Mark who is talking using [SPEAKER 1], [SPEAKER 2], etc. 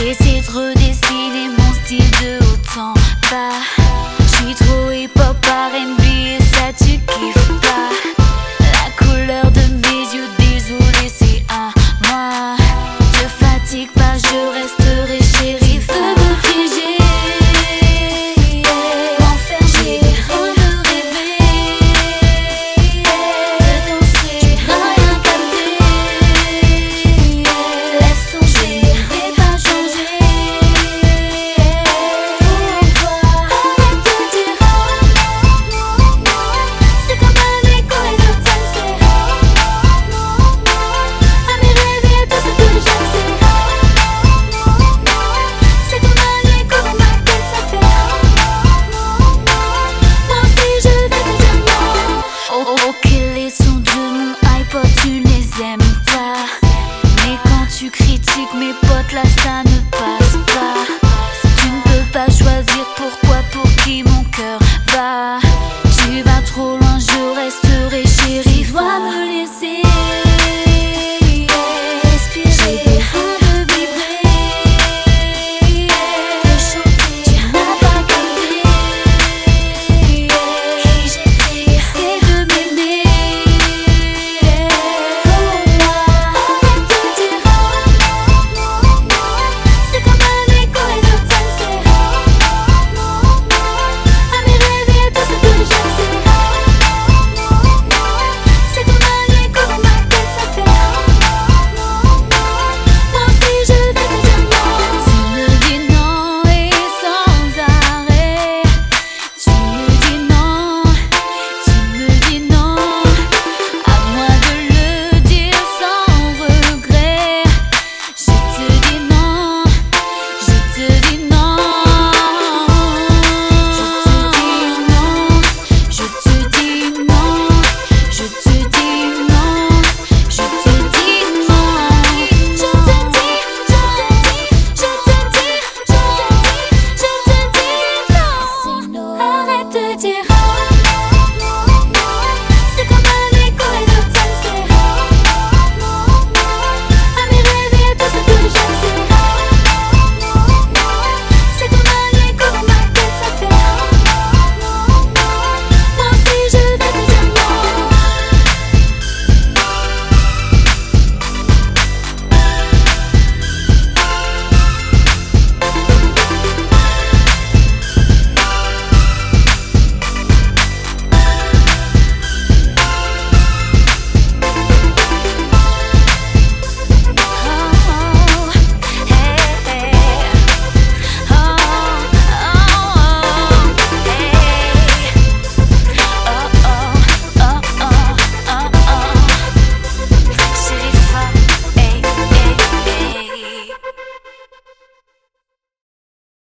[SPEAKER 1] Essaie de redessiner mon style de haut en bas. J'suis trop hip-hop R&B et ça tu kiffes pas. La couleur de mes yeux, désolé c'est à moi. Te fatigue pas, je resterai chérie. Veux me piéger, m'enfermer, me rêver, de danser, tu n'as rien capté. Laisse tomber, et pas changer. Pour toi, arrête de dire c'est comme un écho et le time c'est à mes rêves et à tout ce que j'aime c'est comme un écho dans ma tête ça fait moi aussi je vais te dire non. Ok, les sons de mon iPod tu les aimes pas, mais quand tu critiques mes potes là ça